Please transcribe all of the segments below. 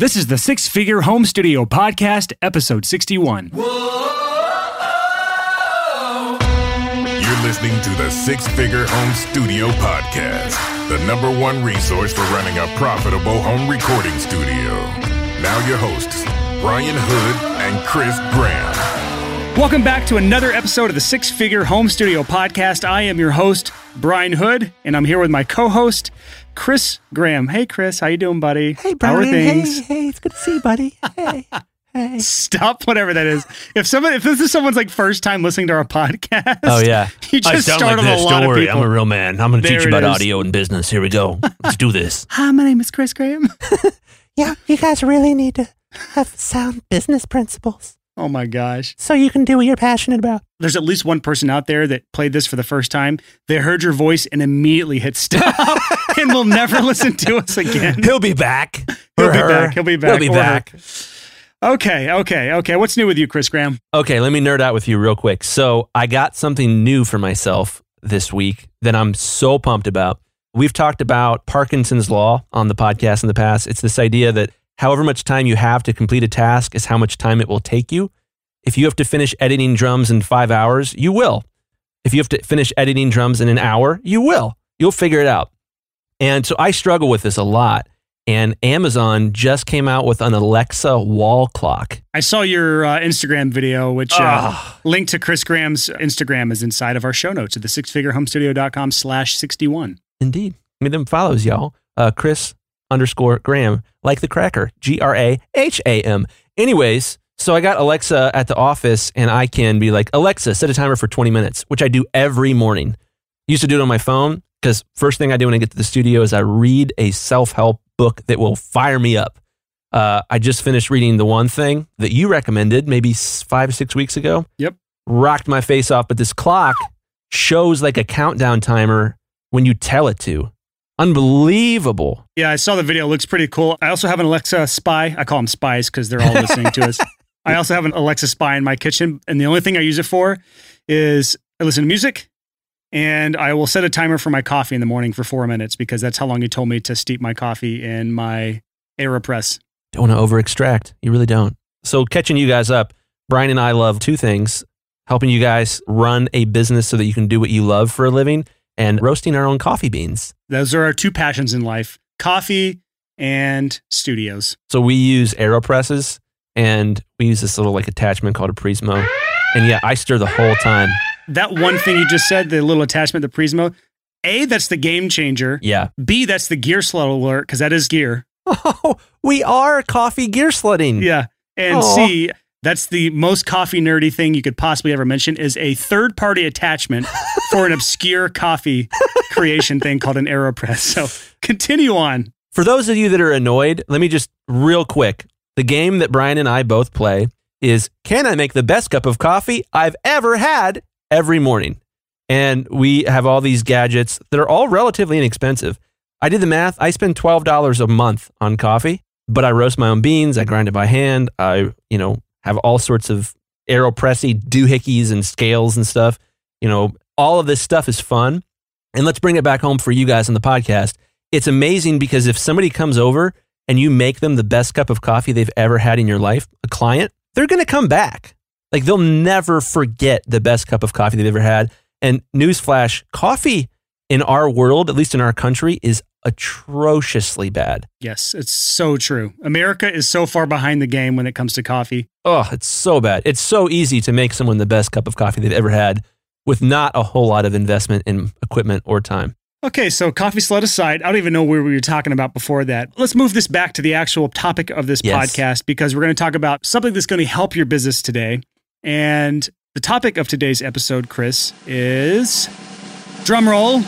This is the Six Figure Home Studio Podcast, episode 61. You're listening to the Six Figure Home Studio Podcast, the #1 resource for running a profitable home recording studio. Now your hosts, Brian Hood and Chris Graham. Welcome back to another episode of the Six Figure Home Studio Podcast. I am your host, Brian Hood, and I'm here with my co-host, Chris Graham. Hey, Chris, how you doing, buddy? Hey, Brian. How are things? Hey, it's good to see you, buddy. Hey. Stop whatever that is. If this is someone's like first time listening to our podcast, oh yeah, you just startled a lot of people. I'm a real man. I'm going to teach you about There it is. audio and business. Here we go. Let's do this. Hi, my name is Chris Graham. Yeah, you guys really need to have sound business principles Oh my gosh. so you can do what you're passionate about. There's at least one person out there that played this for the first time. They heard your voice and immediately hit stop and will never listen to us again. He'll be back. He'll be back. He'll be back. He'll be Or back. her. Okay. What's new with you, Chris Graham? Okay, let me nerd out with you real quick. So I got something new for myself this week that I'm so pumped about. We've talked about Parkinson's Law on the podcast in the past. It's this idea that however much time you have to complete a task is how much time it will take you. If you have to finish editing drums in 5 hours, you will. If you have to finish editing drums in an hour, you will. You'll figure it out. And so I struggle with this a lot. And Amazon just came out with an Alexa wall clock. I saw your Instagram video, which link to Chris Graham's Instagram is inside of our show notes at the sixfigurehomestudio.com/61. Indeed. Give me them follows, y'all. Chris_Graham, like the cracker. Graham. Anyways, so I got Alexa at the office and I can be like, Alexa, set a timer for 20 minutes, which I do every morning. Used to do it on my phone because first thing I do when I get to the studio is I read a self-help book that will fire me up. I just finished reading The One Thing that you recommended maybe 5 or 6 weeks ago. Yep. Rocked my face off, but this clock shows like a countdown timer when you tell it to. Unbelievable. Yeah, I saw the video. It looks pretty cool. I also have an Alexa Spy. I call them spies because they're all listening to us. I also have an Alexa Spy in my kitchen, and the only thing I use it for is I listen to music, and I will set a timer for my coffee in the morning for 4 minutes because that's how long you told me to steep my coffee in my AeroPress. Don't want to over extract. You really don't. So catching you guys up, Brian and I love two things: helping you guys run a business so that you can do what you love for a living, and roasting our own coffee beans. Those are our two passions in life, coffee and studios. So we use AeroPresses, and we use this little like attachment called a Prismo. And yeah, I stir the whole time. That one thing you just said, the little attachment, the Prismo, A, that's the game changer. Yeah. B, that's the gear slut alert because that is gear. Oh, we are coffee gear sledding. Yeah. And Aw. C, that's the most coffee nerdy thing you could possibly ever mention is a third-party attachment for an obscure coffee creation thing called an AeroPress. So continue on. For those of you that are annoyed, let me just real quick. The game that Brian and I both play is, can I make the best cup of coffee I've ever had every morning? And we have all these gadgets that are all relatively inexpensive. I did the math. I spend $12 a month on coffee, but I roast my own beans. I grind it by hand. I, have all sorts of AeroPressy doohickeys and scales and stuff. All of this stuff is fun. And let's bring it back home for you guys on the podcast. It's amazing because if somebody comes over and you make them the best cup of coffee they've ever had in your life, a client, they're going to come back. Like they'll never forget the best cup of coffee they've ever had. And newsflash, coffee in our world, at least in our country, is atrociously bad. Yes, it's so true. America is so far behind the game when it comes to coffee. Oh, it's so bad. It's so easy to make someone the best cup of coffee they've ever had with not a whole lot of investment in equipment or time. Okay, so coffee slut aside, I don't even know where we were talking about before that. Let's move this back to the actual topic of this podcast because we're going to talk about something that's going to help your business today. And the topic of today's episode, Chris, is drumroll.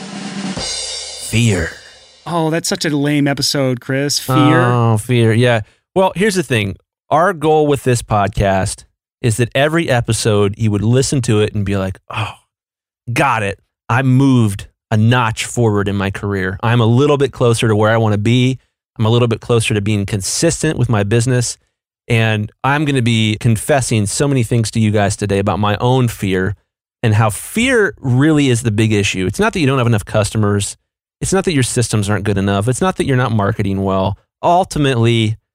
Fear. Oh, that's such a lame episode, Chris. Fear. Oh, fear. Yeah. Well, here's the thing. Our goal with this podcast is that every episode you would listen to it and be like, oh, got it. I moved a notch forward in my career. I'm a little bit closer to where I want to be. I'm a little bit closer to being consistent with my business. And I'm going to be confessing so many things to you guys today about my own fear and how fear really is the big issue. It's not that you don't have enough customers. It's not that your systems aren't good enough. It's not that you're not marketing well. Ultimately,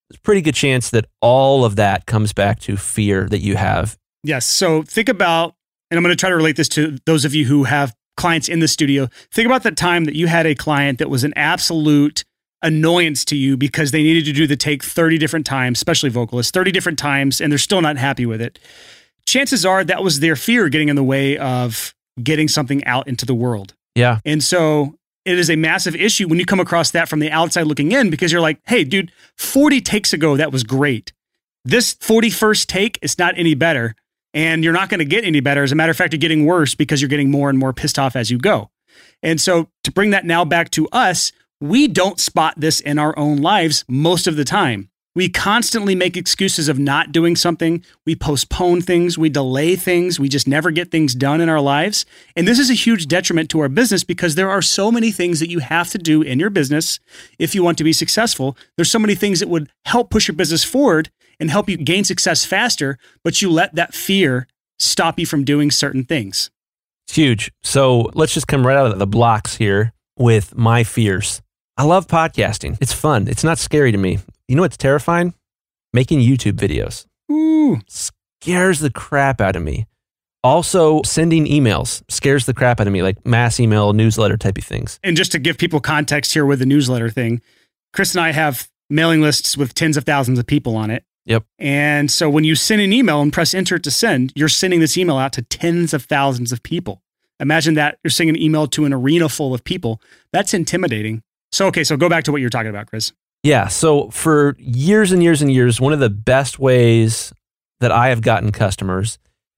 there's a pretty good chance that all of that comes back to fear that you have. Yes. So think about, and I'm going to try to relate this to those of you who have clients in the studio. Think about the time that you had a client that was an absolute annoyance to you because they needed to do the take 30 different times, especially vocalists, 30 different times, and they're still not happy with it. Chances are that was their fear getting in the way of getting something out into the world. Yeah. And so it is a massive issue when you come across that from the outside looking in, because you're like, hey, dude, 40 takes ago, that was great. This 41st take is not any better, and you're not going to get any better. As a matter of fact, you're getting worse because you're getting more and more pissed off as you go. And so to bring that now back to us, we don't spot this in our own lives most of the time. We constantly make excuses of not doing something. We postpone things. We delay things. We just never get things done in our lives. And this is a huge detriment to our business because there are so many things that you have to do in your business if you want to be successful. There's so many things that would help push your business forward and help you gain success faster, but you let that fear stop you from doing certain things. It's huge. So let's just come right out of the blocks here with my fears. I love podcasting. It's fun. It's not scary to me. You know what's terrifying? Making YouTube videos. Ooh. Scares the crap out of me. Also, sending emails scares the crap out of me, like mass email, newsletter type of things. And just to give people context here with the newsletter thing, Chris and I have mailing lists with tens of thousands of people on it. Yep. And so when you send an email and press enter to send, you're sending this email out to tens of thousands of people. Imagine that you're sending an email to an arena full of people. That's intimidating. So, okay, so go back to what you're talking about, Chris. Yeah. So for years and years and years, one of the best ways that I have gotten customers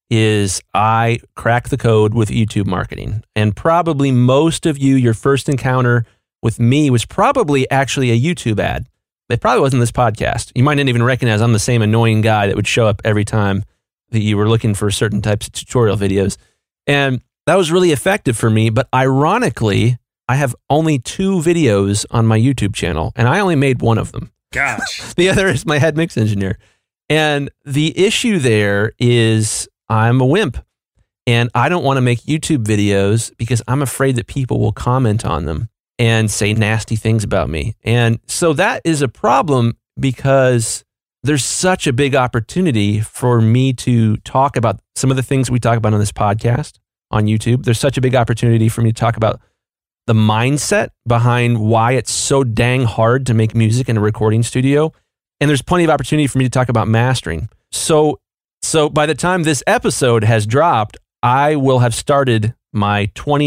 is I crack the code with YouTube marketing. And probably most of you, your first encounter with me was probably actually a YouTube ad. It probably wasn't this podcast. You might not even recognize I'm the same annoying guy that would show up every time that you were looking for certain types of tutorial videos. And that was really effective for me. But ironically, I have only 2 videos on my YouTube channel, and I only made one of them. Gosh. The other is my head mix engineer. And the issue there is I'm a wimp, and I don't want to make YouTube videos because I'm afraid that people will comment on them and say nasty things about me. And so that is a problem because there's such a big opportunity for me to talk about some of the things we talk about on this podcast on YouTube. There's such a big opportunity for me to talk about the mindset behind why it's so dang hard to make music in a recording studio. And there's plenty of opportunity for me to talk about mastering. So by the time this episode has dropped, I will have started my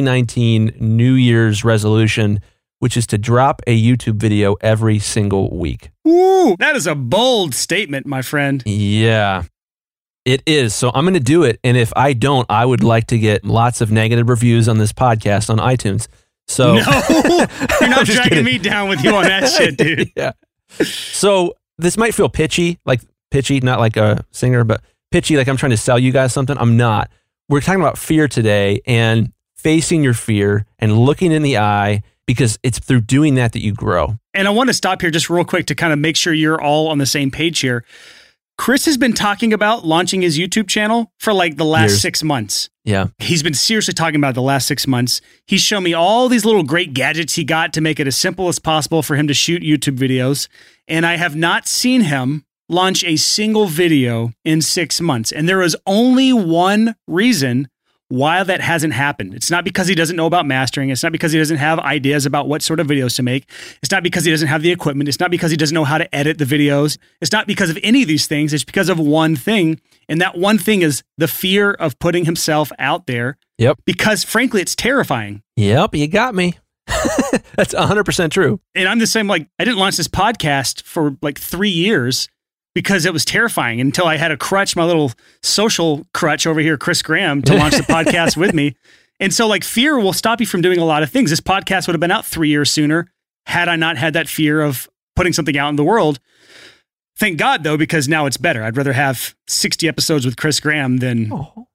2019 New Year's resolution, which is to drop a YouTube video every single week. Ooh, that is a bold statement, my friend. Yeah, it is. So I'm going to do it. And if I don't, I would like to get lots of negative reviews on this podcast on iTunes. So no, you're not dragging me down with you on that shit, dude. Yeah. So this might feel pitchy, not like a singer, but pitchy, like I'm trying to sell you guys something. I'm not. We're talking about fear today and facing your fear and looking in the eye, because it's through doing that you grow. And I want to stop here just real quick to kind of make sure you're all on the same page here. Chris has been talking about launching his YouTube channel for like the last 6 months. Yeah. He's been seriously talking about it the last 6 months. He's shown me all these little great gadgets he got to make it as simple as possible for him to shoot YouTube videos. And I have not seen him launch a single video in 6 months. And there is only one reason why that hasn't happened. It's not because he doesn't know about mastering. It's not because he doesn't have ideas about what sort of videos to make. It's not because he doesn't have the equipment. It's not because he doesn't know how to edit the videos. It's not because of any of these things. It's because of one thing. And that one thing is the fear of putting himself out there. Yep. Because frankly, it's terrifying. Yep. You got me. That's 100% true. And I'm the same. Like, I didn't launch this podcast for like 3 years because it was terrifying until I had a crutch, my little social crutch over here, Chris Graham, to launch the podcast with me. And so like fear will stop you from doing a lot of things. This podcast would have been out 3 years sooner had I not had that fear of putting something out in the world. Thank God though, because now it's better. I'd rather have 60 episodes with Chris Graham than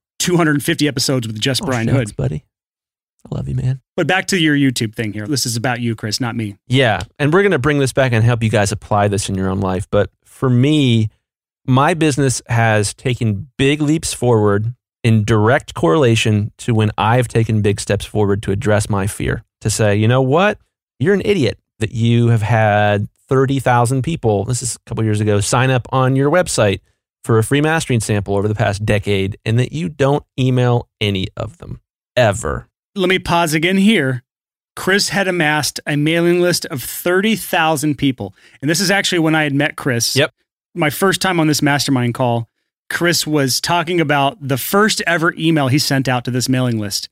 250 episodes with just Brian Hood. Buddy. I love you, man. But back to your YouTube thing here. This is about you, Chris, not me. Yeah. And we're going to bring this back and help you guys apply this in your own life. But for me, my business has taken big leaps forward in direct correlation to when I've taken big steps forward to address my fear. To say, you know what? You're an idiot that you have had 30,000 people, this is a couple years ago, sign up on your website for a free mastering sample over the past decade, and that you don't email any of them ever. Let me pause again here. Chris had amassed a mailing list of 30,000 people. And this is actually when I had met Chris. Yep. My first time on this mastermind call, Chris was talking about the first ever email he sent out to this mailing list.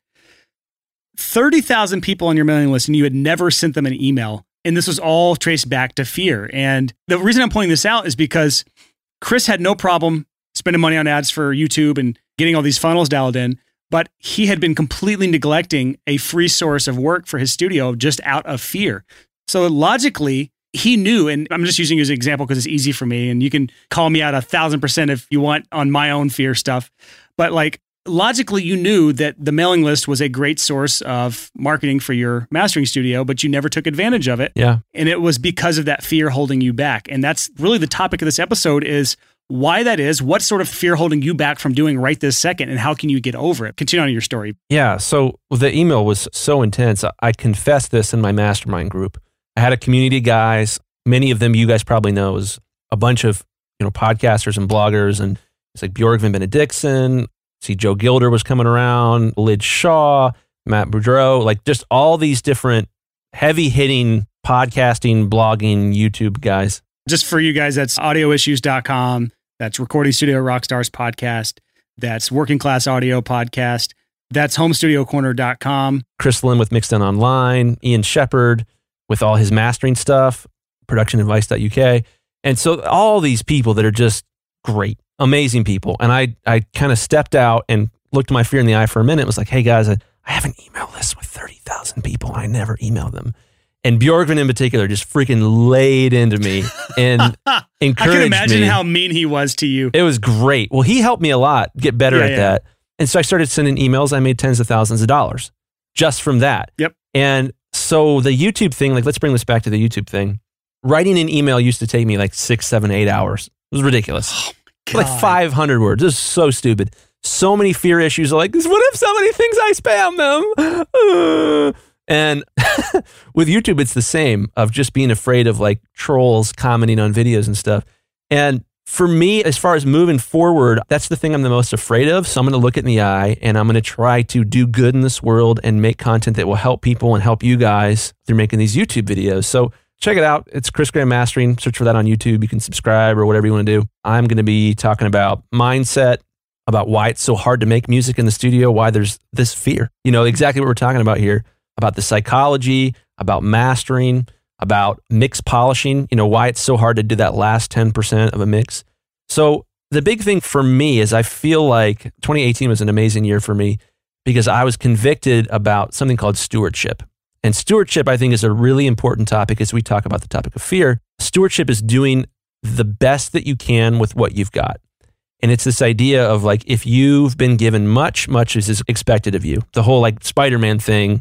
30,000 people on your mailing list, and you had never sent them an email. And this was all traced back to fear. And the reason I'm pointing this out is because Chris had no problem spending money on ads for YouTube and getting all these funnels dialed in, but he had been completely neglecting a free source of work for his studio just out of fear. So logically, he knew, and I'm just using you as an example because it's easy for me, and you can call me out 1,000% if you want on my own fear stuff. But like logically, you knew that the mailing list was a great source of marketing for your mastering studio, but you never took advantage of it. Yeah. And it was because of that fear holding you back. And that's really the topic of this episode is why that is, what sort of fear holding you back from doing right this second, and how can you get over it? Continue on your story. Yeah. So the email was so intense. I confessed this in my mastermind group. I had a community of guys. Many of them you guys probably know is a bunch of podcasters and bloggers, and it's like Björgvin Benediktsson. See, Joe Gilder was coming around, Lid Shaw, Matt Boudreau, like just all these different heavy hitting podcasting, blogging, YouTube guys. Just for you guys, that's audioissues.com. That's Recording Studio Rockstars podcast. That's Working Class Audio podcast. That's homestudiocorner.com. Chris Lynn with Mixed In Online, Ian Shepard with all his mastering stuff, productionadvice.uk. And so all these people that are just great, amazing people. And I kind of stepped out and looked my fear in the eye for a minute. It was like, hey guys, I have an email list with 30,000 people and I never email them. And Björgvin in particular just freaking laid into me and encouraged me. I can imagine how mean he was to you. It was great. Well, he helped me a lot get better at that. And so I started sending emails. I made tens of thousands of dollars just from that. Yep. And so the YouTube thing, like let's bring this back to the YouTube thing. Writing an email used to take me like 6, 7, 8 hours. It was ridiculous. Oh my God. Like 500 words. It was so stupid. So many fear issues. Like, what if somebody thinks I spam them? And with YouTube, it's the same of just being afraid of like trolls commenting on videos and stuff. And for me, as far as moving forward, that's the thing I'm the most afraid of. So I'm going to look it in the eye and I'm going to try to do good in this world and make content that will help people and help you guys through making these YouTube videos. So check it out. It's Chris Graham Mastering. Search for that on YouTube. You can subscribe or whatever you want to do. I'm going to be talking about mindset, about why it's so hard to make music in the studio, why there's this fear. Exactly what we're talking about here. About the psychology, about mastering, about mix polishing, why it's so hard to do that last 10% of a mix. So the big thing for me is I feel like 2018 was an amazing year for me because I was convicted about something called stewardship. And stewardship, I think, is a really important topic as we talk about the topic of fear. Stewardship is doing the best that you can with what you've got. And it's this idea of like, if you've been given much is expected of you. The whole like Spider-Man thing,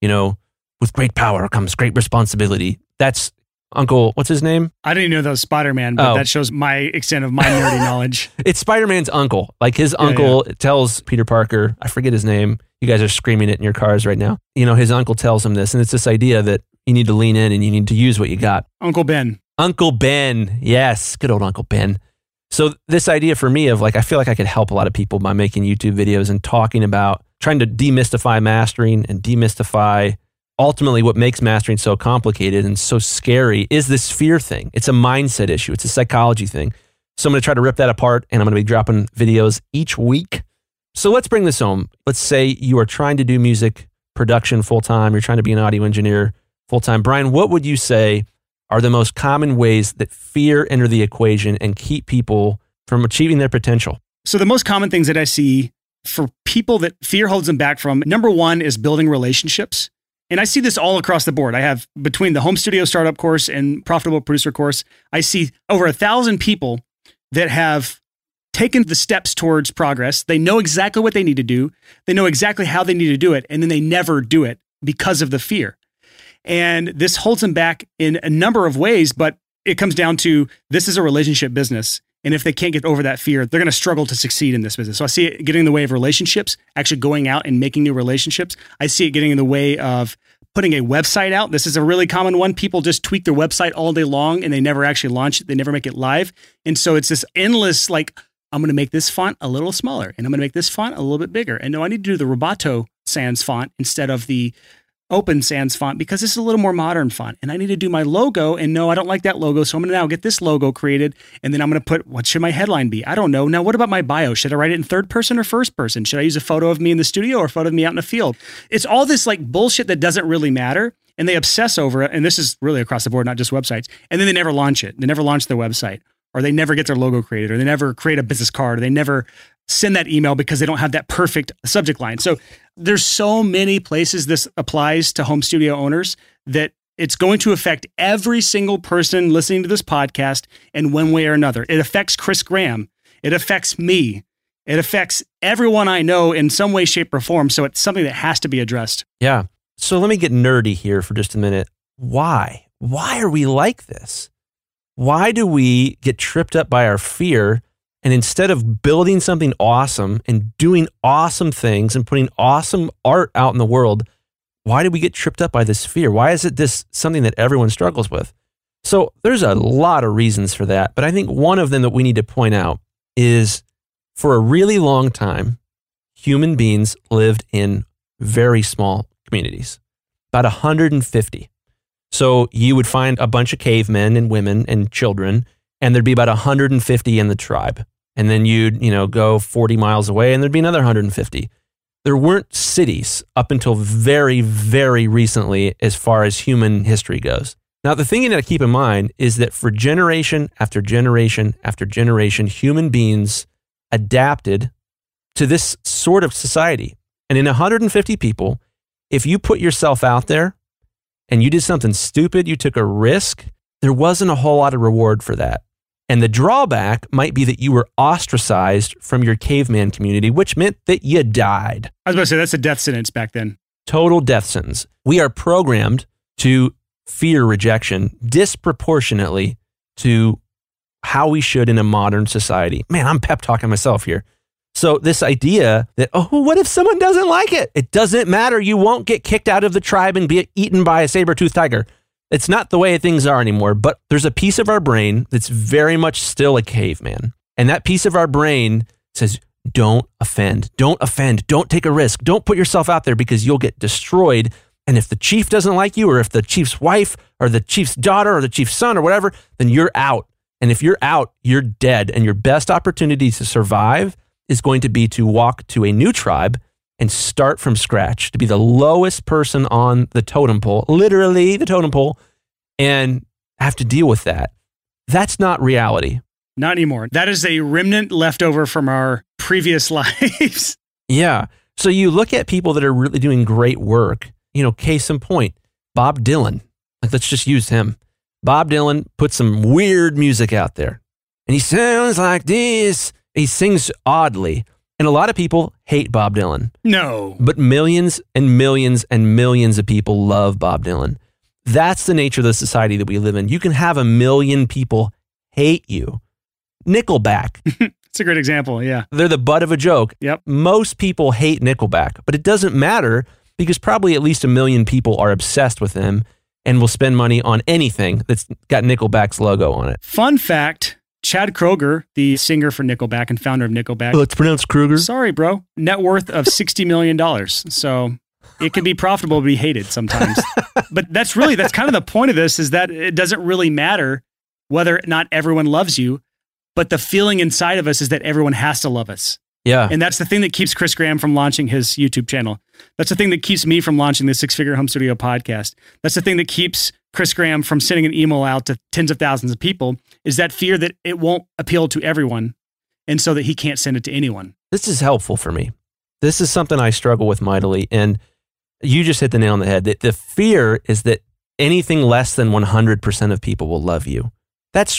with great power comes great responsibility. That's Uncle, what's his name? I didn't even know that was Spider-Man, but that shows my extent of my nerdy knowledge. It's Spider-Man's uncle. Like his uncle tells Peter Parker, I forget his name. You guys are screaming it in your cars right now. His uncle tells him this, and it's this idea that you need to lean in and you need to use what you got. Uncle Ben. Uncle Ben. Yes. Good old Uncle Ben. So this idea for me of like, I feel like I could help a lot of people by making YouTube videos and talking about trying to demystify mastering and demystify ultimately what makes mastering so complicated and so scary is this fear thing. It's a mindset issue. It's a psychology thing. So I'm going to try to rip that apart and I'm going to be dropping videos each week. So let's bring this home. Let's say you are trying to do music production full-time. You're trying to be an audio engineer full-time. Brian, what would you say are the most common ways that fear enter the equation and keep people from achieving their potential? So the most common things that I see for people that fear holds them back from, number one is building relationships. And I see this all across the board. I have between the home studio startup course and profitable producer course, I see over 1,000 people that have taken the steps towards progress. They know exactly what they need to do. They know exactly how they need to do it. And then they never do it because of the fear. And this holds them back in a number of ways, but it comes down to this is a relationship business. And if they can't get over that fear, they're going to struggle to succeed in this business. So I see it getting in the way of relationships, actually going out and making new relationships. I see it getting in the way of putting a website out. This is a really common one. People just tweak their website all day long and they never actually launch it. They never make it live. And so it's this endless, like, I'm going to make this font a little smaller and I'm going to make this font a little bit bigger. And no, I need to do the Roboto Sans font instead of the Open Sans font because this is a little more modern font. And I need to do my logo. And no, I don't like that logo. So I'm going to now get this logo created. And then I'm going to put, what should my headline be? I don't know. Now, what about my bio? Should I write it in third person or first person? Should I use a photo of me in the studio or a photo of me out in the field? It's all this like bullshit that doesn't really matter. And they obsess over it. And this is really across the board, not just websites. And then they never launch it. They never launch their website, or they never get their logo created, or they never create a business card, or they never send that email because they don't have that perfect subject line. So there's so many places this applies to home studio owners that it's going to affect every single person listening to this podcast in one way or another. It affects Chris Graham. It affects me. It affects everyone I know in some way, shape, or form. So it's something that has to be addressed. Yeah. So let me get nerdy here for just a minute. Why? Why are we like this? Why do we get tripped up by our fear? And instead of building something awesome and doing awesome things and putting awesome art out in the world, why do we get tripped up by this fear? Why is it this something that everyone struggles with? So there's a lot of reasons for that. But I think one of them that we need to point out is for a really long time, human beings lived in very small communities, about 150. So you would find a bunch of cavemen and women and children, and there'd be about 150 in the tribe. And then you'd, go 40 miles away and there'd be another 150. There weren't cities up until very, very recently as far as human history goes. Now, the thing you got to keep in mind is that for generation after generation after generation, human beings adapted to this sort of society. And in 150 people, if you put yourself out there and you did something stupid, you took a risk, there wasn't a whole lot of reward for that. And the drawback might be that you were ostracized from your caveman community, which meant that you died. I was about to say, that's a death sentence back then. Total death sentence. We are programmed to fear rejection disproportionately to how we should in a modern society. Man, I'm pep talking myself here. So this idea that, what if someone doesn't like it? It doesn't matter. You won't get kicked out of the tribe and be eaten by a saber-toothed tiger. It's not the way things are anymore, but there's a piece of our brain that's very much still a caveman. And that piece of our brain says, don't offend, don't take a risk, don't put yourself out there because you'll get destroyed. And if the chief doesn't like you, or if the chief's wife or the chief's daughter or the chief's son or whatever, then you're out. And if you're out, you're dead. And your best opportunity to survive is going to be to walk to a new tribe and start from scratch, to be the lowest person on the totem pole, literally the totem pole, and have to deal with that. That's not reality. Not anymore. That is a remnant left over from our previous lives. Yeah. So you look at people that are really doing great work, case in point, Bob Dylan. Let's just use him. Bob Dylan put some weird music out there, and he sounds like this. He sings oddly. And a lot of people hate Bob Dylan. No. But millions and millions and millions of people love Bob Dylan. That's the nature of the society that we live in. You can have 1 million people hate you. Nickelback. It's a great example, yeah. They're the butt of a joke. Yep. Most people hate Nickelback, but it doesn't matter because probably at least 1 million people are obsessed with them and will spend money on anything that's got Nickelback's logo on it. Fun fact, Chad Kroeger, the singer for Nickelback and founder of Nickelback. Oh, it's pronounced Kruger? Sorry, bro. Net worth of $60 million. So it can be profitable to be hated sometimes. But that's kind of the point of this, is that it doesn't really matter whether not everyone loves you, but the feeling inside of us is that everyone has to love us. Yeah. And that's the thing that keeps Chris Graham from launching his YouTube channel. That's the thing that keeps me from launching the Six Figure Home Studio podcast. That's the thing that keeps Chris Graham from sending an email out to tens of thousands of people, is that fear that it won't appeal to everyone, and so that he can't send it to anyone. This is helpful for me. This is something I struggle with mightily. And you just hit the nail on the head. The fear is that anything less than 100% of people will love you. That's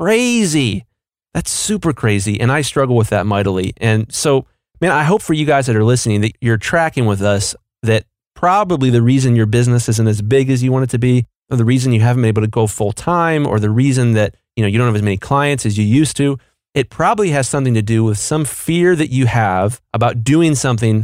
crazy. That's super crazy. And I struggle with that mightily. And so, man, I hope for you guys that are listening that you're tracking with us, that probably the reason your business isn't as big as you want it to be, or the reason you haven't been able to go full time, or the reason that you don't have as many clients as you used to, it probably has something to do with some fear that you have about doing something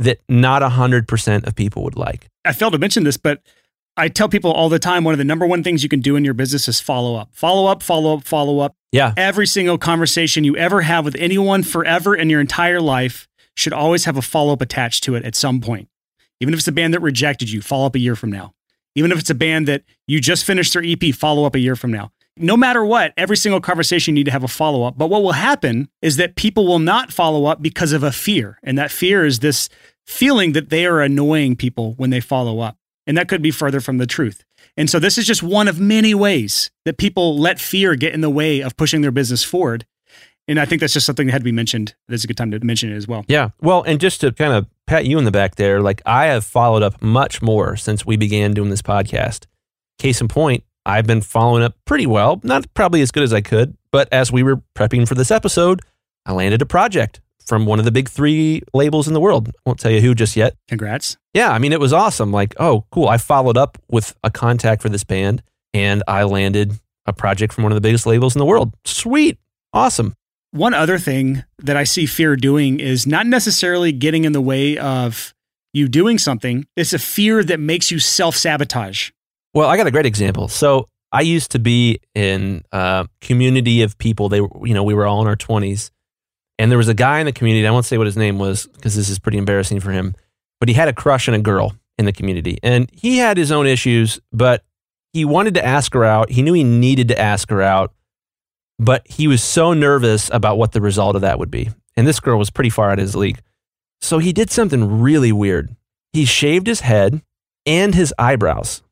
that not 100% of people would like. I failed to mention this, but I tell people all the time, one of the number one things you can do in your business is follow up. Follow up, follow up, follow up. Yeah. Every single conversation you ever have with anyone forever in your entire life should always have a follow-up attached to it at some point. Even if it's a band that rejected you, follow up a year from now. Even if it's a band that you just finished their EP, follow up a year from now. No matter what, every single conversation you need to have a follow-up. But what will happen is that people will not follow up because of a fear. And that fear is this feeling that they are annoying people when they follow up. And that could be further from the truth. And so this is just one of many ways that people let fear get in the way of pushing their business forward. And I think that's just something that had to be mentioned. That's a good time to mention it as well. Yeah. Well, and just to kind of pat you in the back there, like I have followed up much more since we began doing this podcast. Case in point, I've been following up pretty well, not probably as good as I could, but as we were prepping for this episode, I landed a project from one of the big 3 labels in the world. I won't tell you who just yet. Congrats. Yeah, I mean, it was awesome. Like, oh, cool. I followed up with a contact for this band and I landed a project from one of the biggest labels in the world. Sweet. Awesome. One other thing that I see fear doing is not necessarily getting in the way of you doing something. It's a fear that makes you self-sabotage. Well, I got a great example. So I used to be in a community of people. We were all in our 20s. And there was a guy in the community, I won't say what his name was because this is pretty embarrassing for him, but he had a crush on a girl in the community. And he had his own issues, but he wanted to ask her out. He knew he needed to ask her out, but he was so nervous about what the result of that would be. And this girl was pretty far out of his league. So he did something really weird. He shaved his head and his eyebrows.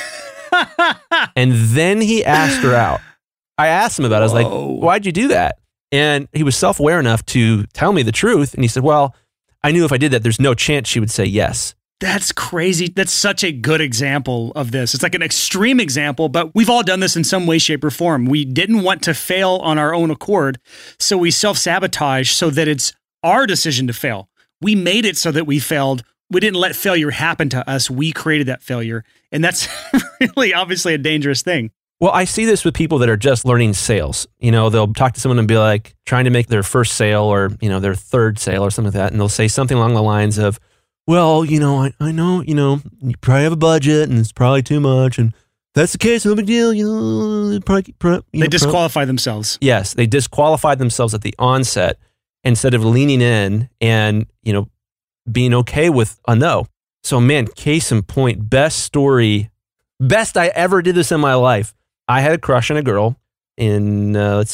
And then he asked her out. I asked him about it. I was like, why'd you do that? And he was self-aware enough to tell me the truth. And he said, well, I knew if I did that, there's no chance she would say yes. That's crazy. That's such a good example of this. It's like an extreme example, but we've all done this in some way, shape, or form. We didn't want to fail on our own accord, so we self-sabotage so that it's our decision to fail. We made it so that we failed. We didn't let failure happen to us. We created that failure. And that's really obviously a dangerous thing. Well, I see this with people that are just learning sales. They'll talk to someone and be like trying to make their first sale or, their third sale or something like that. And they'll say something along the lines of, well, I know, you probably have a budget and it's probably too much. And that's the case, no big deal. They disqualify themselves. Yes, they disqualified themselves at the onset instead of leaning in and, being okay with a no. So man, case in point, best I ever did this in my life. I had a crush on a girl in,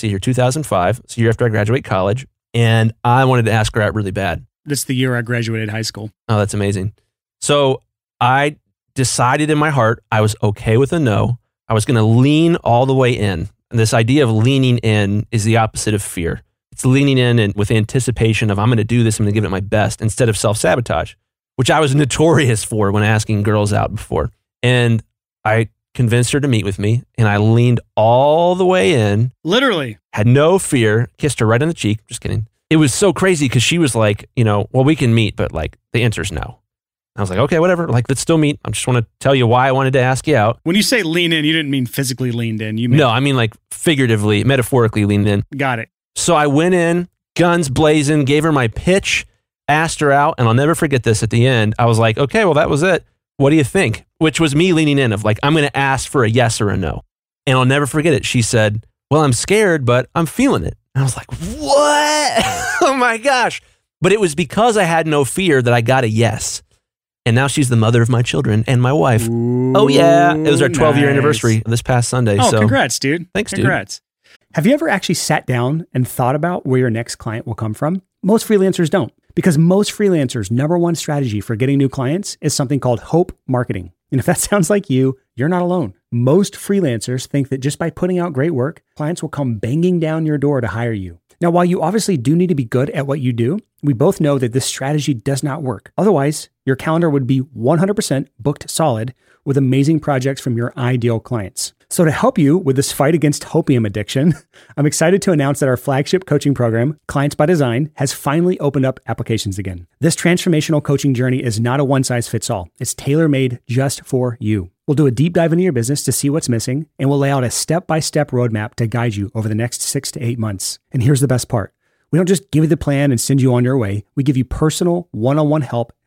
2005. It's the year after I graduate college. And I wanted to ask her out really bad. That's the year I graduated high school. Oh, that's amazing. So I decided in my heart, I was okay with a no. I was going to lean all the way in. And this idea of leaning in is the opposite of fear. It's leaning in and with anticipation of I'm going to do this, I'm going to give it my best instead of self-sabotage, which I was notorious for when asking girls out before. And I convinced her to meet with me and I leaned all the way in. Literally. Had no fear, kissed her right on the cheek. Just kidding. It was so crazy because she was like, well, we can meet, but like the answer's no. I was like, okay, whatever. Like, let's still meet. I just want to tell you why I wanted to ask you out. When you say lean in, you didn't mean physically leaned in. You mean no, I mean like figuratively, metaphorically leaned in. Got it. So I went in, guns blazing, gave her my pitch, asked her out, and I'll never forget this at the end. I was like, okay, well, that was it. What do you think? Which was me leaning in of like, I'm going to ask for a yes or a no. And I'll never forget it. She said, well, I'm scared, but I'm feeling it. And I was like, what? Oh my gosh. But it was because I had no fear that I got a yes. And now she's the mother of my children and my wife. Ooh, oh yeah. It was our 12-year anniversary this past Sunday. Oh, so congrats, dude. Thanks, congrats. dude. Have you ever actually sat down and thought about where your next client will come from? Most freelancers don't, because most freelancers' number one strategy for getting new clients is something called hope marketing. And if that sounds like you, you're not alone. Most freelancers think that just by putting out great work, clients will come banging down your door to hire you. Now, while you obviously do need to be good at what you do, we both know that this strategy does not work. Otherwise, your calendar would be 100% booked solid with amazing projects from your ideal clients. So to help you with this fight against hopium addiction, I'm excited to announce that our flagship coaching program, Clients by Design, has finally opened up applications again. This transformational coaching journey is not a one-size-fits-all. It's tailor-made just for you. We'll do a deep dive into your business to see what's missing, and we'll lay out a step-by-step roadmap to guide you over the next 6 to 8 months. And here's the best part. We don't just give you the plan and send you on your way. We give you personal one-on-one help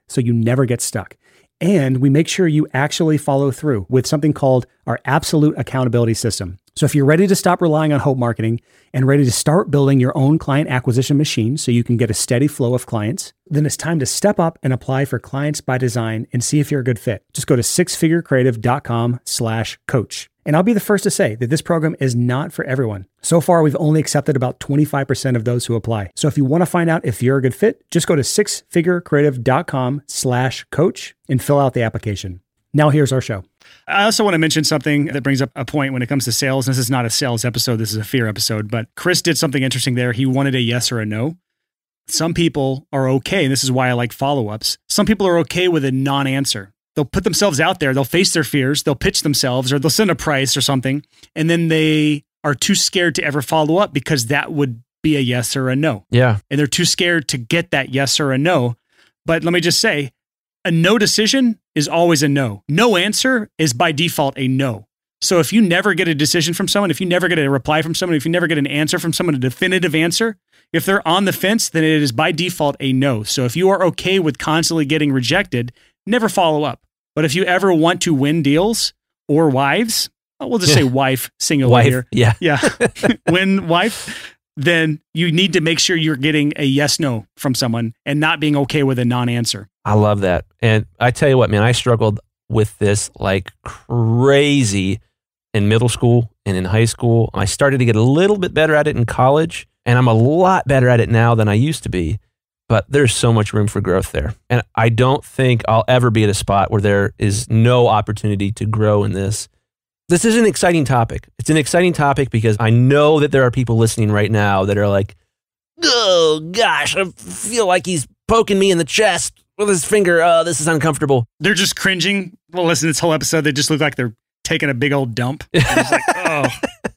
so you never get stuck. And we make sure you actually follow through with something called our Absolute Accountability System. So if you're ready to stop relying on Hope Marketing and ready to start building your own client acquisition machine so you can get a steady flow of clients, then it's time to step up and apply for Clients by Design and see if you're a good fit. Just go to sixfigurecreative.com/coach. And I'll be the first to say that this program is not for everyone. So far, we've only accepted about 25% of those who apply. So if you want to find out if you're a good fit, just go to sixfigurecreative.com/coach and fill out the application. Now here's our show. I also want to mention something that brings up a point when it comes to sales. This is not a sales episode. This is a fear episode, but Chris did something interesting there. He wanted a yes or a no. Some people are okay, and this is why I like follow-ups. Some people are okay with a non-answer. They'll put themselves out there. They'll face their fears. They'll pitch themselves, or they'll send a price or something. And then they are too scared to ever follow up because that would be a yes or a no. Yeah. And they're too scared to get that yes or a no. But let me just say, a no decision is always a no. No answer is by default a no. So if you never get a decision from someone, if you never get a reply from someone, if you never get an answer from someone, a definitive answer, if they're on the fence, then it is by default a no. So if you are okay with constantly getting rejected, never follow up. But if you ever want to win deals or wives, we'll just say wife, singular Wife, here. yeah. Win wife, then you need to make sure you're getting a yes, no from someone and not being okay with a non-answer. I love that. And I tell you what, man, I struggled with this like crazy in middle school and in high school. I started to get a little bit better at it in college, and I'm a lot better at it now than I used to be. But there's so much room for growth there. And I don't think I'll ever be at a spot where there is no opportunity to grow in this. This is an exciting topic. It's an exciting topic because I know that there are people listening right now that are like, oh gosh, I feel like he's poking me in the chest with his finger. Oh, this is uncomfortable. They're just cringing. Well, listen to this whole episode. They just look like they're taking a big old dump. It's like, oh.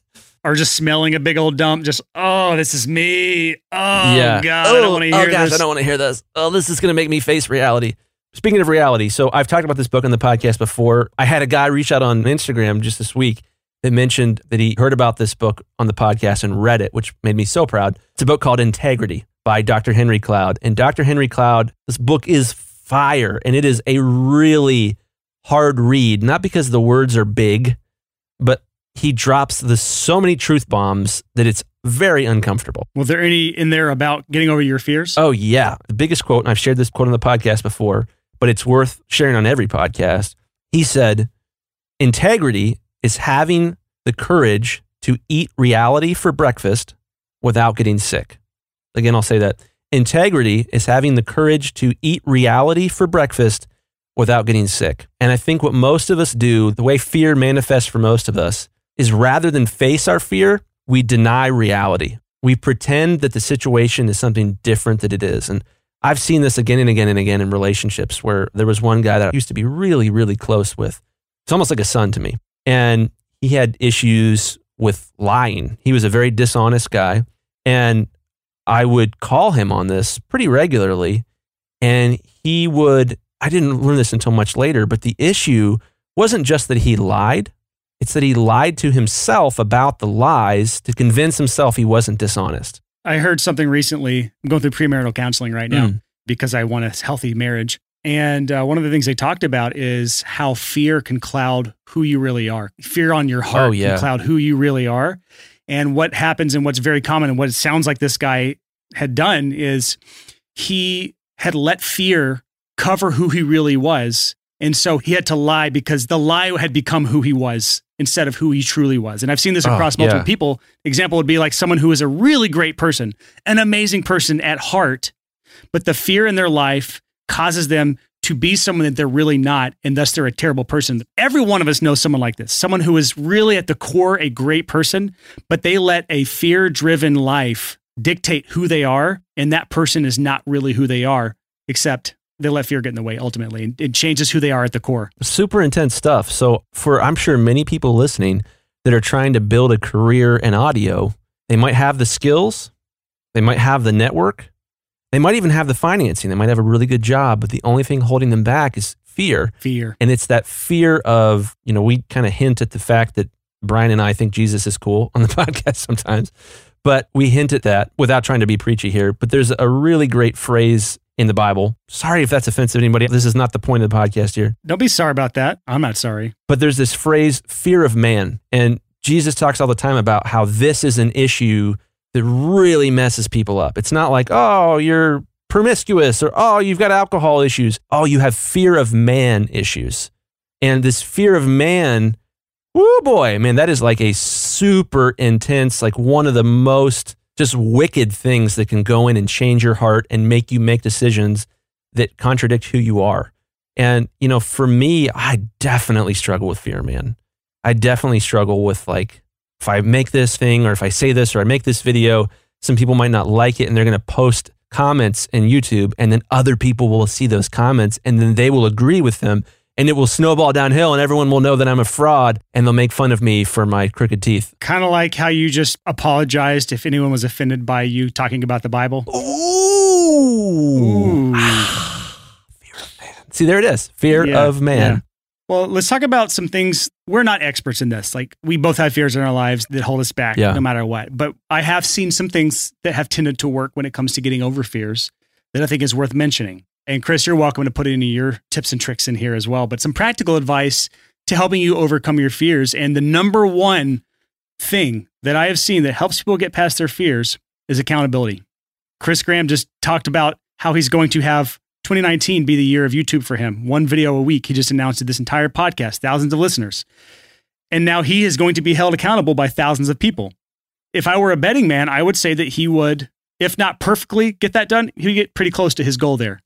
Or just smelling a big old dump. Just, oh, this is me. Oh, yeah. God, I don't want to hear Oh, gosh, this. I don't want to hear this. Oh, this is going to make me face reality. Speaking of reality, so I've talked about this book on the podcast before. I had a guy reach out on Instagram just this week that mentioned that he heard about this book on the podcast and read it, which made me so proud. It's a book called Integrity by Dr. Henry Cloud. And Dr. Henry Cloud, this book is fire, and it is a really hard read, not because the words are big, but he drops so many truth bombs that it's very uncomfortable. Was there any in there about getting over your fears? Oh, yeah. The biggest quote, and I've shared this quote on the podcast before, but it's worth sharing on every podcast. He said, integrity is having the courage to eat reality for breakfast without getting sick. Again, I'll say that. Integrity is having the courage to eat reality for breakfast without getting sick. And I think what most of us do, the way fear manifests for most of us, is rather than face our fear, we deny reality. We pretend that the situation is something different than it is. And I've seen this again and again and again in relationships where there was one guy that I used to be really, really close with. It's almost like a son to me. And he had issues with lying. He was a very dishonest guy. And I would call him on this pretty regularly. And he would, I didn't learn this until much later, but the issue wasn't just that he lied. It's that he lied to himself about the lies to convince himself he wasn't dishonest. I heard something recently. I'm going through premarital counseling right now because I want a healthy marriage. And one of the things they talked about is how fear can cloud who you really are. Fear on your heart can cloud who you really are. And what happens and what's very common and what it sounds like this guy had done is he had let fear cover who he really was. And so he had to lie because the lie had become who he was instead of who he truly was. And I've seen this across multiple people. Example would be like someone who is a really great person, an amazing person at heart, but the fear in their life causes them to be someone that they're really not, and thus they're a terrible person. Every one of us knows someone like this, someone who is really at the core a great person, but they let a fear-driven life dictate who they are, and that person is not really who they are, except they let fear get in the way ultimately. It changes who they are at the core. Super intense stuff. So for, I'm sure many people listening that are trying to build a career in audio, they might have the skills, they might have the network, they might even have the financing, they might have a really good job, but the only thing holding them back is fear. Fear. And it's that fear of, we kind of hint at the fact that Brian and I think Jesus is cool on the podcast sometimes, but we hint at that without trying to be preachy here. But there's a really great phrase in the Bible. Sorry if that's offensive to anybody. This is not the point of the podcast here. Don't be sorry about that. I'm not sorry. But there's this phrase, fear of man. And Jesus talks all the time about how this is an issue that really messes people up. It's not like, oh, you're promiscuous or, oh, you've got alcohol issues. Oh, you have fear of man issues. And this fear of man, woo boy, man, that is like a super intense, like one of the most just wicked things that can go in and change your heart and make you make decisions that contradict who you are. And, you know, for me, I definitely struggle with fear, man. I definitely struggle with like, if I make this thing or if I say this or I make this video, some people might not like it and they're going to post comments in YouTube, and then other people will see those comments and then they will agree with them, and it will snowball downhill and everyone will know that I'm a fraud and they'll make fun of me for my crooked teeth. Kind of like how you just apologized if anyone was offended by you talking about the Bible. Ooh. Fear of man. See, there it is. Fear of man. Yeah. Well, let's talk about some things. We're not experts in this. Like, we both have fears in our lives that hold us back no matter what. But I have seen some things that have tended to work when it comes to getting over fears that I think is worth mentioning. And Chris, you're welcome to put any of your tips and tricks in here as well. But some practical advice to helping you overcome your fears. And the number one thing that I have seen that helps people get past their fears is accountability. Chris Graham just talked about how he's going to have 2019 be the year of YouTube for him. 1 video a week. He just announced this entire podcast, thousands of listeners. And now he is going to be held accountable by thousands of people. If I were a betting man, I would say that he would, if not perfectly get that done, he would get pretty close to his goal there.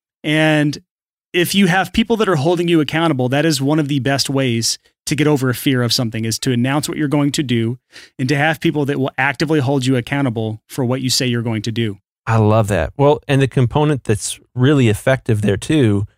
And if you have people that are holding you accountable, that is one of the best ways to get over a fear of something, is to announce what you're going to do and to have people that will actively hold you accountable for what you say you're going to do. I love that. Well, and the component that's really effective there too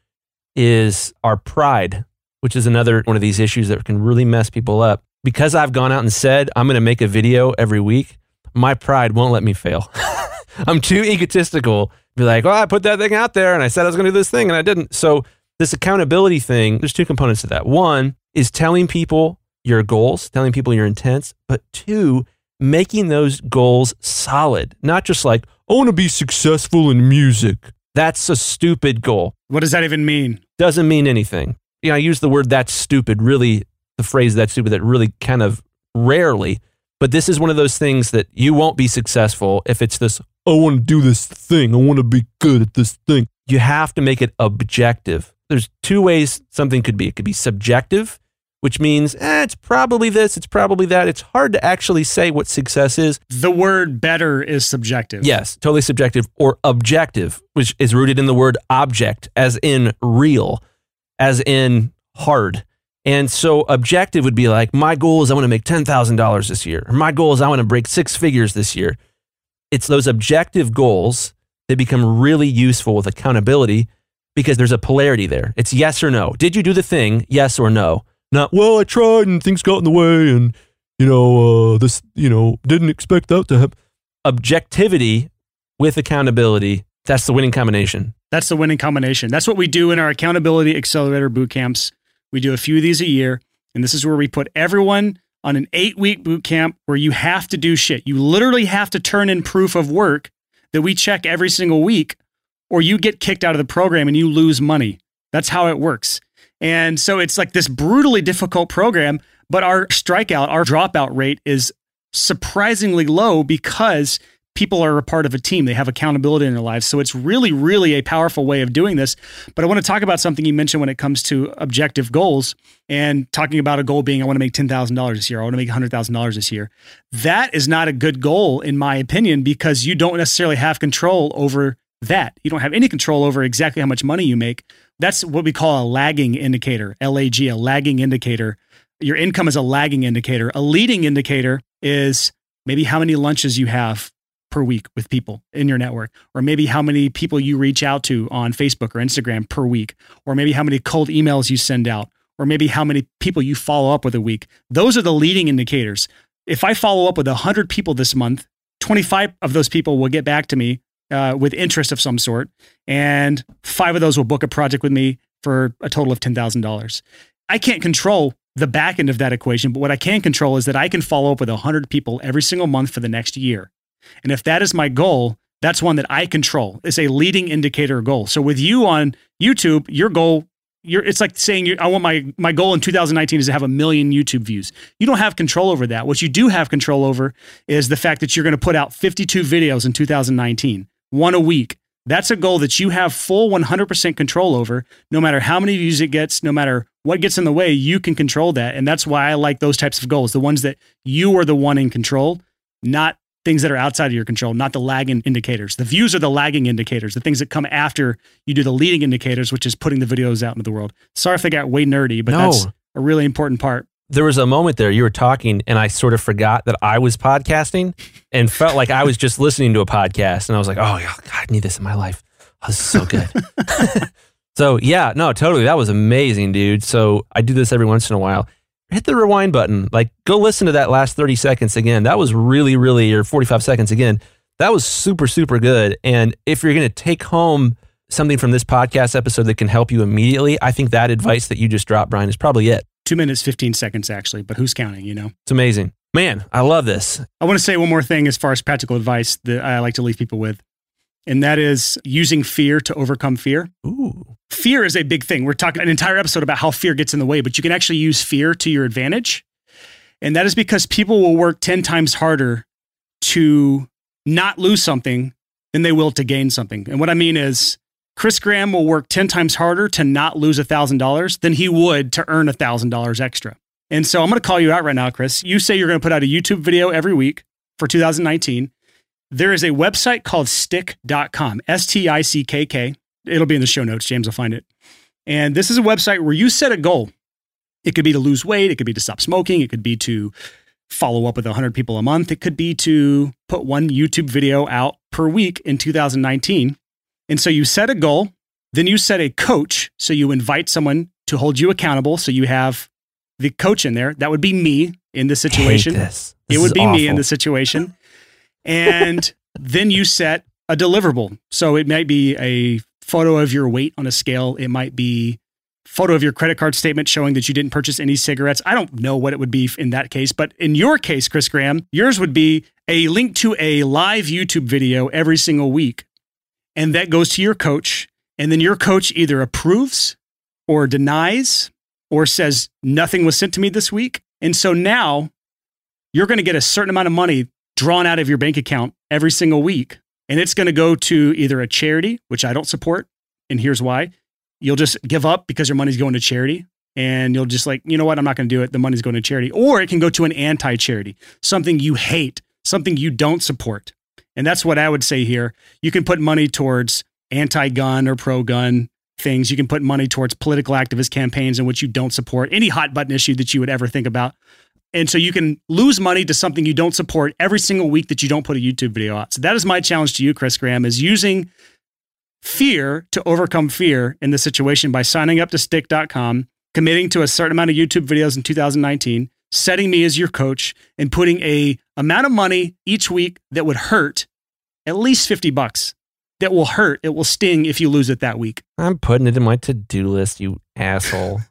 is our pride, which is another one of these issues that can really mess people up. Because I've gone out and said, I'm going to make a video every week, my pride won't let me fail. I'm too egotistical. Be like, oh, I put that thing out there and I said I was going to do this thing and I didn't. So this accountability thing, there's 2 components to that. One is telling people your goals, telling people your intents, but 2, making those goals solid. Not just like, I want to be successful in music. That's a stupid goal. What does that even mean? Doesn't mean anything. You know, I use the word that's stupid, really, the phrase that's stupid, that really kind of rarely. But this is one of those things that you won't be successful if it's this, I want to do this thing. I want to be good at this thing. You have to make it objective. There's 2 ways something could be. It could be subjective, which means it's probably this, it's probably that. It's hard to actually say what success is. The word better is subjective. Yes, totally subjective. Or objective, which is rooted in the word object, as in real, as in hard. And so objective would be like, my goal is I want to make $10,000 this year. Or my goal is I want to break 6 figures this year. It's those objective goals that become really useful with accountability because there's a polarity there. It's yes or no. Did you do the thing? Yes or no? Not, well, I tried and things got in the way and, didn't expect that to happen. Objectivity with accountability, that's the winning combination. That's the winning combination. That's what we do in our Accountability Accelerator boot camps. We do a few of these a year, and this is where we put everyone on an 8-week boot camp where you have to do shit. You literally have to turn in proof of work that we check every single week, or you get kicked out of the program and you lose money. That's how it works. And so it's like this brutally difficult program, but our dropout rate is surprisingly low because people are a part of a team. They have accountability in their lives. So it's really, really a powerful way of doing this. But I want to talk about something you mentioned when it comes to objective goals and talking about a goal being, I want to make $10,000 this year. I want to make $100,000 this year. That is not a good goal, in my opinion, because you don't necessarily have control over that. You don't have any control over exactly how much money you make. That's what we call a lagging indicator, LAG, a lagging indicator. Your income is a lagging indicator. A leading indicator is maybe how many lunches you have per week with people in your network, or maybe how many people you reach out to on Facebook or Instagram per week, or maybe how many cold emails you send out, or maybe how many people you follow up with a week. Those are the leading indicators. If I follow up with 100 people this month, 25 of those people will get back to me with interest of some sort, and 5 of those will book a project with me for a total of $10,000. I can't control the back end of that equation, but what I can control is that I can follow up with 100 people every single month for the next year. And if that is my goal, That's one that I control. It's a leading indicator goal. So with you on YouTube, your goal, it's like saying I want my goal in 2019 is to have 1 million YouTube views. You don't have control over that. What you do have control over is the fact that you're going to put out 52 videos in 2019, one a week. That's a goal that you have full 100% control over. No matter how many views it gets, no matter what gets in the way, you can control that. And that's why I like those types of goals, the ones that you are the one in control, not things that are outside of your control, not the lagging indicators. The views are the lagging indicators, the things that come after you do the leading indicators, which is putting the videos out into the world. Sorry if I got way nerdy, but that's a really important part. There was a moment there you were talking and I sort of forgot that I was podcasting and felt like I was just listening to a podcast. And I was like, oh, God, I need this in my life. Oh, this is so good. So yeah, no, totally. That was amazing, dude. So I do this every once in a while. Hit the rewind button. Like, go listen to that last 30 seconds again. That was really, or 45 seconds again. That was super, super good. And if you're going to take home something from this podcast episode that can help you immediately, I think that advice that you just dropped, Brian, is probably it. 2 minutes, 15 seconds, actually, but who's counting, you know? It's amazing. Man, I love this. I want to say one more thing as far as practical advice that I like to leave people with, and that is using fear to overcome fear. Ooh. Fear is a big thing. We're talking an entire episode about how fear gets in the way, but you can actually use fear to your advantage. And that is because people will work 10 times harder to not lose something than they will to gain something. And what I mean is, Chris Graham will work 10 times harder to not lose $1,000 than he would to earn $1,000 extra. And so I'm going to call you out right now, Chris. You say you're going to put out a YouTube video every week for 2019. There is a website called stickk.com, STICKK. It'll be in the show notes. James will find it. And this is a website where you set a goal. It could be to lose weight. It could be to stop smoking. It could be to follow up with 100 people a month. It could be to put one YouTube video out per week in 2019. And so you set a goal, then you set a coach. So you invite someone to hold you accountable. So you have the coach in there. That would be me in this situation. This it would be awful. me in this situation. And then you set a deliverable. So it might be a photo of your weight on a scale. It might be photo of your credit card statement showing that you didn't purchase any cigarettes. I don't know what it would be in that case, but in your case, Chris Graham, yours would be a link to a live YouTube video every single week. And that goes to your coach. And then your coach either approves or denies or says nothing was sent to me this week. And so now you're going to get a certain amount of money drawn out of your bank account every single week. And it's going to go to either a charity, which I don't support. And here's why. You'll just give up because your money's going to charity. And you'll just like, you know what? I'm not going to do it. The money's going to charity. Or it can go to an anti-charity, something you hate, something you don't support. And that's what I would say here. You can put money towards anti-gun or pro-gun things. You can put money towards political activist campaigns in which you don't support, any hot button issue that you would ever think about. And so you can lose money to something you don't support every single week that you don't put a YouTube video out. So that is my challenge to you, Chris Graham, is using fear to overcome fear in this situation by signing up to stickk.com, committing to a certain amount of YouTube videos in 2019, setting me as your coach, and putting a amount of money each week that would hurt, at least $50. That will hurt. It will sting if you lose it that week. I'm putting it in my to-do list, you asshole.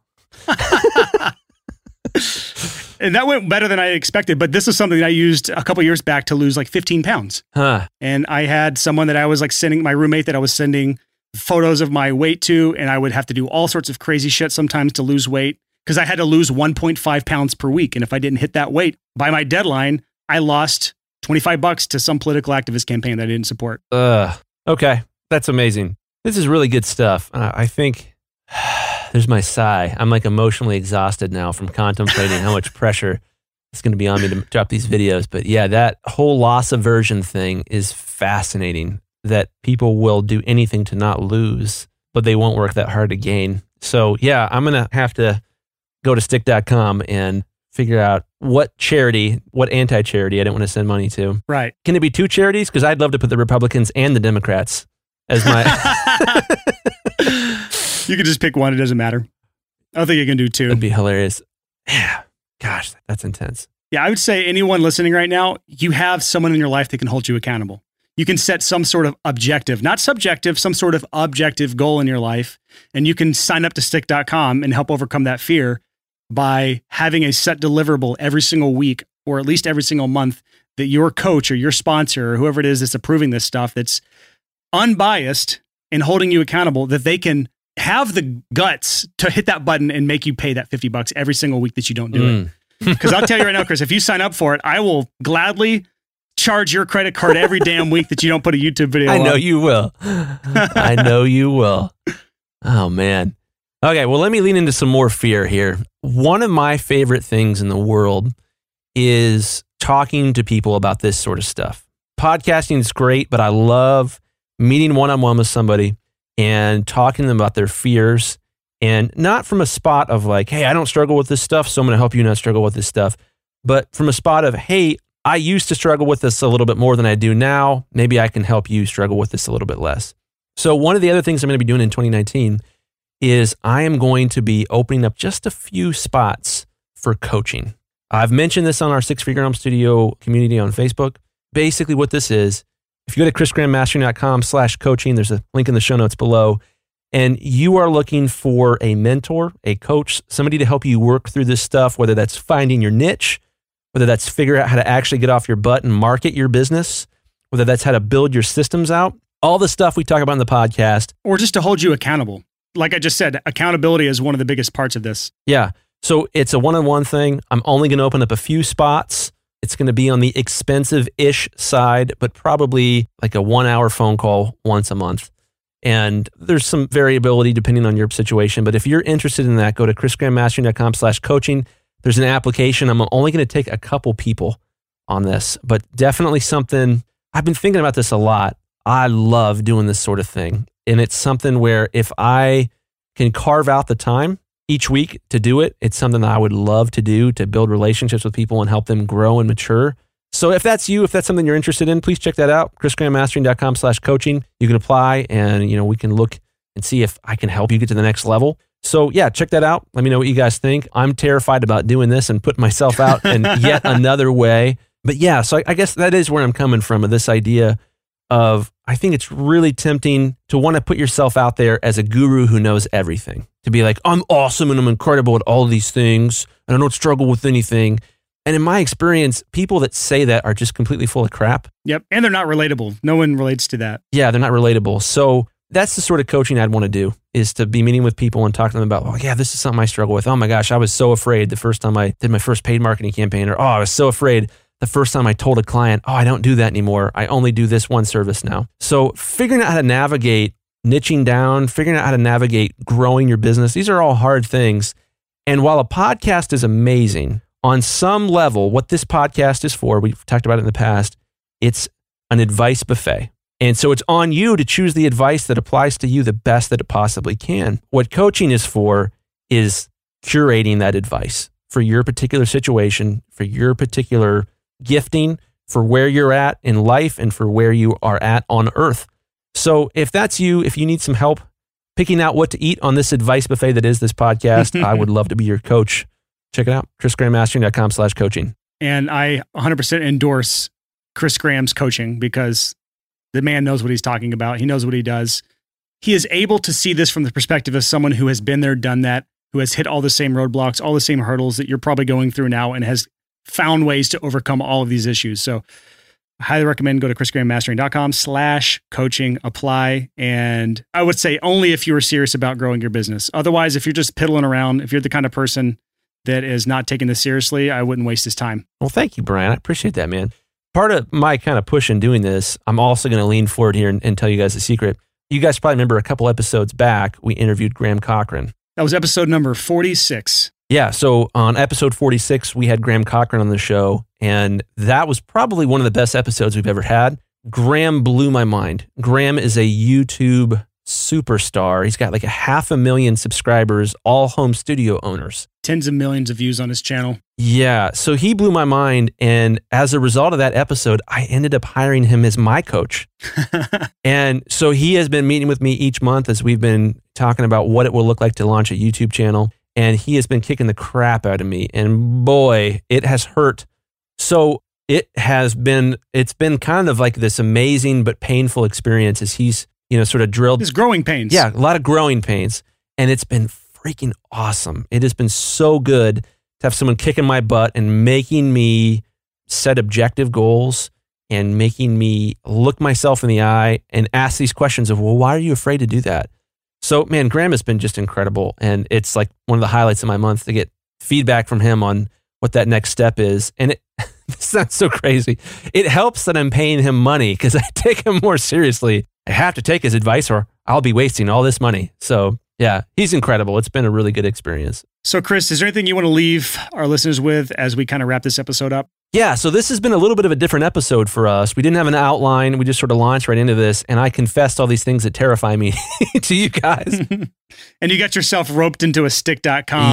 And that went better than I expected, but this is something that I used a couple years back to lose like 15 pounds. Huh. And I had someone that I was like sending, my roommate that I was sending photos of my weight to, and I would have to do all sorts of crazy shit sometimes to lose weight because I had to lose 1.5 pounds per week. And if I didn't hit that weight by my deadline, I lost $25 to some political activist campaign that I didn't support. Okay. That's amazing. This is really good stuff. I think there's my sigh. I'm like emotionally exhausted now from contemplating how much pressure is going to be on me to drop these videos. But yeah, that whole loss aversion thing is fascinating, that people will do anything to not lose, but they won't work that hard to gain. So yeah, I'm going to have to go to stickk.com and figure out what charity, what anti-charity I don't want to send money to. Right. Can it be two charities? Because I'd love to put the Republicans and the Democrats as my... You could just pick one. It doesn't matter. I don't think you can do two. It'd be hilarious. Yeah. Gosh, that's intense. Yeah, I would say anyone listening right now, you have someone in your life that can hold you accountable. You can set some sort of objective, not subjective, some sort of objective goal in your life. And you can sign up to stickk.com and help overcome that fear by having a set deliverable every single week, or at least every single month, that your coach or your sponsor or whoever it is that's approving this stuff, that's unbiased and holding you accountable, that they can have the guts to hit that button and make you pay that $50 every single week that you don't do it. Because I'll tell you right now, Chris, if you sign up for it, I will gladly charge your credit card every damn week that you don't put a YouTube video I know up. you will. I know you will. Oh, man. Okay, well, let me lean into some more fear here. One of my favorite things in the world is talking to people about this sort of stuff. Podcasting is great, but I love meeting one-on-one with somebody and talking to them about their fears, and not from a spot of like, hey, I don't struggle with this stuff, so I'm going to help you not struggle with this stuff, but from a spot of, hey, I used to struggle with this a little bit more than I do now. Maybe I can help you struggle with this a little bit less. So one of the other things I'm going to be doing in 2019 is I am going to be opening up just a few spots for coaching. I've mentioned this on our Six Figure Home Studio community on Facebook. Basically what this is, if you go to chrisgrahammastering.com/coaching, there's a link in the show notes below, and you are looking for a mentor, a coach, somebody to help you work through this stuff, whether that's finding your niche, whether that's figure out how to actually get off your butt and market your business, whether that's how to build your systems out, all the stuff we talk about in the podcast. Or just to hold you accountable. Like I just said, accountability is one of the biggest parts of this. Yeah. So it's a one-on-one thing. I'm only going to open up a few spots. It's going to be on the expensive-ish side, but probably like a 1-hour phone call once a month. And there's some variability depending on your situation. But if you're interested in that, go to chrisgrahammastering.com/coaching. There's an application. I'm only going to take a couple people on this, but definitely something. I've been thinking about this a lot. I love doing this sort of thing. And it's something where if I can carve out the time each week to do it, it's something that I would love to do to build relationships with people and help them grow and mature. So if that's you, if that's something you're interested in, please check that out. chrisgrahammastering.com/coaching. You can apply and, we can look and see if I can help you get to the next level. So yeah, check that out. Let me know what you guys think. I'm terrified about doing this and putting myself out in yet another way. But yeah, so I guess that is where I'm coming from, of this idea of, I think it's really tempting to want to put yourself out there as a guru who knows everything. To be like, I'm awesome and I'm incredible at all of these things and I don't struggle with anything. And in my experience, people that say that are just completely full of crap. Yep. And they're not relatable. No one relates to that. Yeah, they're not relatable. So that's the sort of coaching I'd want to do, is to be meeting with people and talking to them about, oh yeah, this is something I struggle with. Oh my gosh, I was so afraid the first time I did my first paid marketing campaign, or I was so afraid the first time I told a client, I don't do that anymore. I only do this one service now. So figuring out how to navigate niching down, figuring out how to navigate growing your business, these are all hard things. And while a podcast is amazing, on some level, what this podcast is for, we've talked about it in the past, it's an advice buffet. And so it's on you to choose the advice that applies to you the best that it possibly can. What coaching is for is curating that advice for your particular situation, for your particular gifting, for where you're at in life, and for where you are at on earth. So if that's you, if you need some help picking out what to eat on this advice buffet that is this podcast, I would love to be your coach. Check it out, chrisgrahammastering.com/coaching. And I 100% endorse Chris Graham's coaching, because the man knows what he's talking about. He knows what he does. He is able to see this from the perspective of someone who has been there, done that, who has hit all the same roadblocks, all the same hurdles that you're probably going through now, and has found ways to overcome all of these issues. So I highly recommend go to chrisgrahammastering.com/coaching, apply. And I would say only if you are serious about growing your business. Otherwise, if you're just piddling around, if you're the kind of person that is not taking this seriously, I wouldn't waste his time. Well, thank you, Brian. I appreciate that, man. Part of my kind of push in doing this, I'm also going to lean forward here and tell you guys a secret. You guys probably remember a couple episodes back, we interviewed Graham Cochran. That was episode number 46. Yeah. So on episode 46, we had Graham Cochran on the show, and that was probably one of the best episodes we've ever had. Graham blew my mind. Graham is a YouTube superstar. He's got like 500,000 subscribers, all home studio owners. Tens of millions of views on his channel. Yeah. So he blew my mind. And as a result of that episode, I ended up hiring him as my coach. And so he has been meeting with me each month as we've been talking about what it will look like to launch a YouTube channel. And he has been kicking the crap out of me. And boy, it has hurt. So it's been kind of like this amazing but painful experience as he's, sort of drilled. His growing pains. Yeah, a lot of growing pains. And it's been freaking awesome. It has been so good to have someone kicking my butt and making me set objective goals and making me look myself in the eye and ask these questions of, well, why are you afraid to do that? So, man, Graham has been just incredible. And it's like one of the highlights of my month to get feedback from him on what that next step is. And it sounds so crazy. It helps that I'm paying him money because I take him more seriously. I have to take his advice or I'll be wasting all this money. So yeah, he's incredible. It's been a really good experience. So Chris, is there anything you want to leave our listeners with as we kind of wrap this episode up? Yeah, so this has been a little bit of a different episode for us. We didn't have an outline. We just sort of launched right into this, and I confessed all these things that terrify me to you guys. And you got yourself roped into a stick.com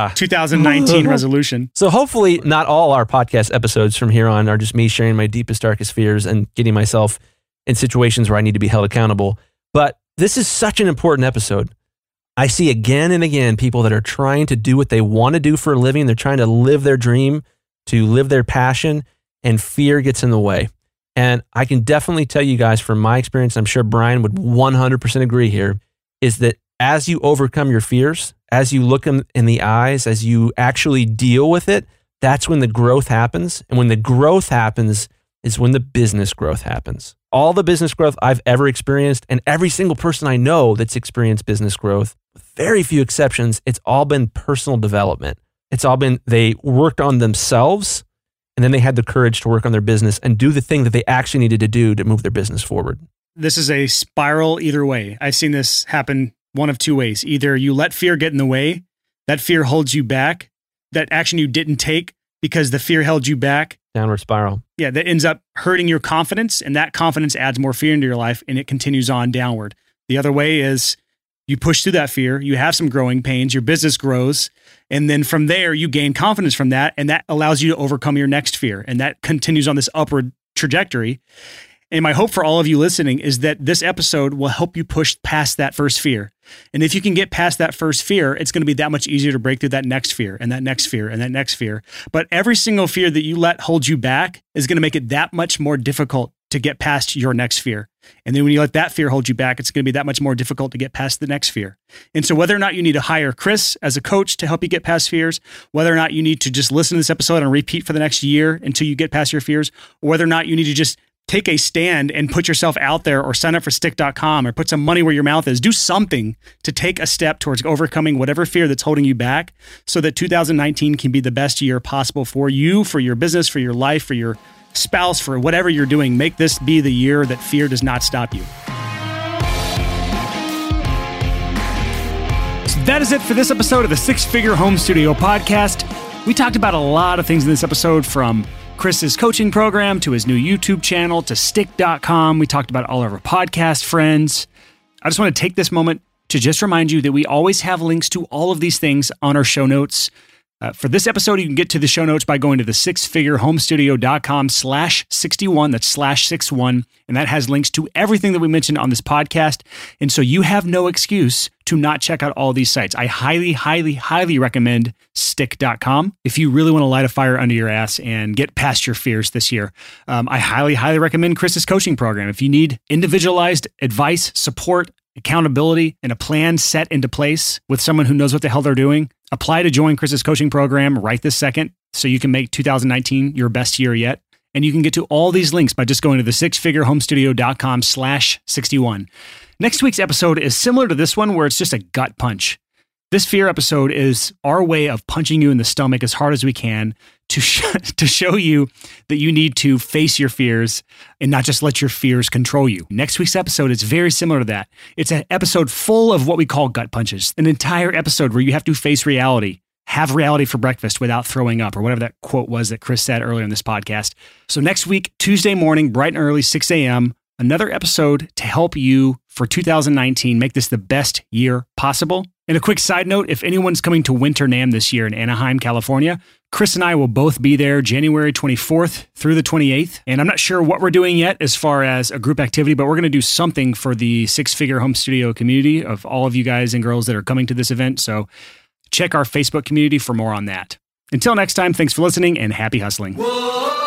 2019 resolution. So hopefully not all our podcast episodes from here on are just me sharing my deepest, darkest fears and getting myself in situations where I need to be held accountable. But this is such an important episode. I see again and again people that are trying to do what they want to do for a living. They're trying to live their dream, to live their passion, and fear gets in the way. And I can definitely tell you guys from my experience, I'm sure Brian would 100% agree here, is that as you overcome your fears, as you look them in the eyes, as you actually deal with it, that's when the growth happens. And when the growth happens is when the business growth happens. All the business growth I've ever experienced, and every single person I know that's experienced business growth, with very few exceptions, it's all been personal development. It's all been, they worked on themselves and then they had the courage to work on their business and do the thing that they actually needed to do to move their business forward. This is a spiral either way. I've seen this happen one of two ways. Either you let fear get in the way, that fear holds you back, that action you didn't take because the fear held you back. Downward spiral. Yeah, that ends up hurting your confidence, and that confidence adds more fear into your life and it continues on downward. The other way is you push through that fear, you have some growing pains, your business grows, and then from there you gain confidence from that, and that allows you to overcome your next fear, and that continues on this upward trajectory. And my hope for all of you listening is that this episode will help you push past that first fear. And if you can get past that first fear, it's going to be that much easier to break through that next fear and that next fear and that next fear. But every single fear that you let hold you back is going to make it that much more difficult to get past your next fear. And then when you let that fear hold you back, it's going to be that much more difficult to get past the next fear. And so whether or not you need to hire Chris as a coach to help you get past fears, whether or not you need to just listen to this episode and repeat for the next year until you get past your fears, or whether or not you need to just take a stand and put yourself out there or sign up for stick.com or put some money where your mouth is, do something to take a step towards overcoming whatever fear that's holding you back so that 2019 can be the best year possible for you, for your business, for your life, for your spouse, for whatever you're doing. Make this be the year that fear does not stop you. So that is it for this episode of the Six Figure Home Studio podcast. We talked about a lot of things in this episode, from Chris's coaching program to his new YouTube channel to stick.com. We talked about all of our podcast friends. I just want to take this moment to just remind you that we always have links to all of these things on our show notes. For this episode, you can get to the show notes by going to the sixfigurehomestudio.com/61. That's /61. And that has links to everything that we mentioned on this podcast. And so you have no excuse to not check out all these sites. I highly, highly, highly recommend stick.com if you really want to light a fire under your ass and get past your fears this year. I highly, highly recommend Chris's coaching program. If you need individualized advice, support, accountability, and a plan set into place with someone who knows what the hell they're doing, apply to join Chris's coaching program right this second so you can make 2019 your best year yet. And you can get to all these links by just going to the sixfigurehomestudio.com/61. Next week's episode is similar to this one, where it's just a gut punch. This fear episode is our way of punching you in the stomach as hard as we can to show you that you need to face your fears and not just let your fears control you. Next week's episode is very similar to that. It's an episode full of what we call gut punches, an entire episode where you have to face reality, have reality for breakfast without throwing up, or whatever that quote was that Chris said earlier in this podcast. So next week, Tuesday morning, bright and early, 6 a.m., another episode to help you for 2019 make this the best year possible. And a quick side note, if anyone's coming to Winter NAMM this year in Anaheim, California, Chris and I will both be there January 24th through the 28th. And I'm not sure what we're doing yet as far as a group activity, but we're going to do something for the Six Figure Home Studio community of all of you guys and girls that are coming to this event. So check our Facebook community for more on that. Until next time, thanks for listening and happy hustling. Whoa.